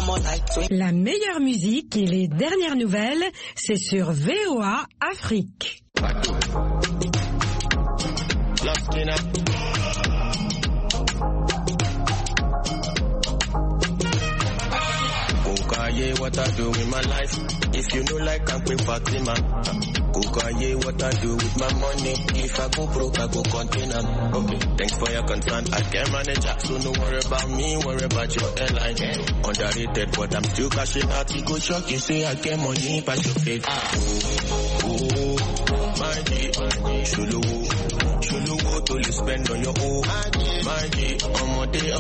La meilleure musique et les dernières nouvelles, c'est sur VOA Afrique. Kukaye, what I do with my life. If you know like I'm quick Fatima. Kukaye, what I do with my money. If I go broke, I go contain them. Okay, thanks for your concern. I can manage that, so no worry about me, worry about your airline. Underrated, but I'm still cashing out. You go shock, you say I get money, pass your face. My G, Shulu, what will you spend on your own? My G, on my day,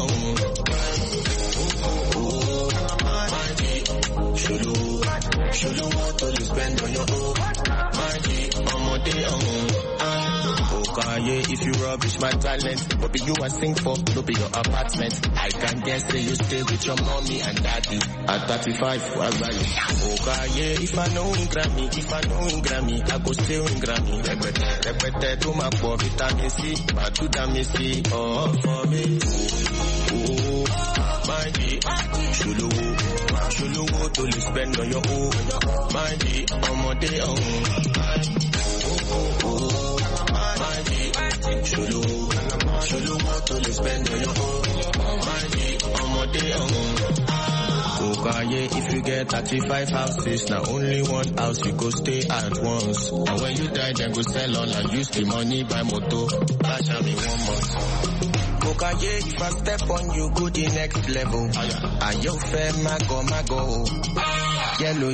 Shulu, what will you spend on your own? Magic, on my day, Okay, if you rubbish my talent, but be you I sing for, no be your apartment. I can guess say you stay with your mommy and daddy. At 35, what about you? Okay, if I know in Grammy, I go stay in Grammy. Repete, to my poor vitamin C, but to damn C, oh, for me. My G, Shulu, what will you spend on your own? My G, on my day, my G, Shulu, what will you spend on your own? My G, on my day, Kukaye, if you get 35 houses, now only one house you go stay at once. And when you die, then go sell all and use the money buy motor. Bash me 1 month. Kukaye, if I step on you, go the next level. And you fair, mago. Yellow.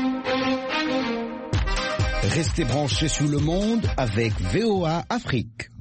Restez branchés sur le monde avec VOA Afrique.